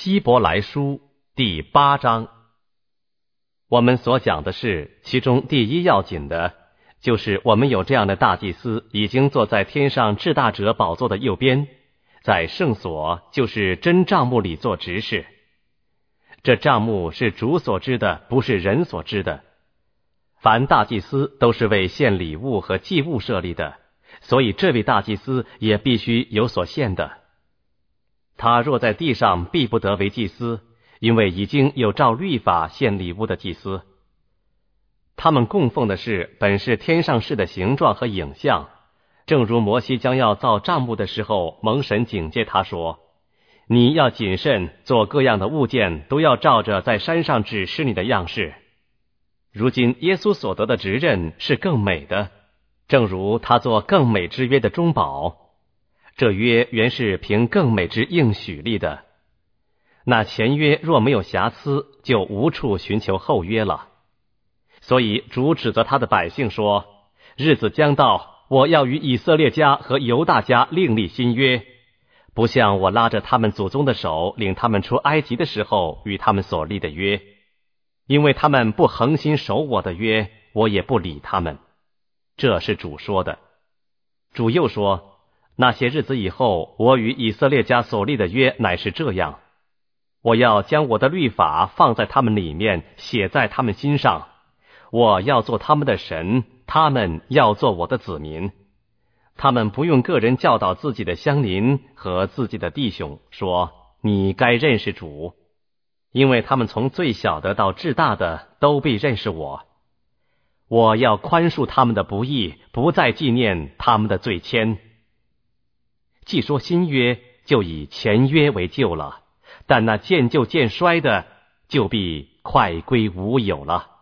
希伯来书第8章。我们所讲的是其中第一要紧的，就是我们有这样的大祭司，已经坐在天上至大者宝座的右边，在圣所，就是真帐幕里做执事。这帐幕是主所知的，不是人所知的。凡大祭司都是为献礼物和祭物设立的，所以这位大祭司也必须有所献的。他若在地上，必不得为祭司，因为已经有照律法献礼物的祭司。他们供奉的是本是天上事的形状和影像，正如摩西将要造帐幕的时候，蒙神警戒他说，你要谨慎，做各样的物件都要照着在山上指示你的样式。如今耶稣所得的职任是更美的，正如他做更美之约的中保。这约原是凭更美之应许立的，那前约若没有瑕疵，就无处寻求后约了。所以主指责他的百姓说，日子将到，我要与以色列家和犹大家另立新约，不像我拉着他们祖宗的手领他们出埃及的时候与他们所立的约，因为他们不恒心守我的约，我也不理他们。这是主说的。主又说，那些日子以后，我与以色列家所立的约乃是这样，我要将我的律法放在他们里面，写在他们心上，我要做他们的神，他们要做我的子民。他们不用个人教导自己的乡邻和自己的弟兄，说你该认识主，因为他们从最小的到至大的都必认识我。我要宽恕他们的不义，不再纪念他们的罪愆。既说新约，就以前约为旧了，但那渐旧渐衰的，就必快归无有了。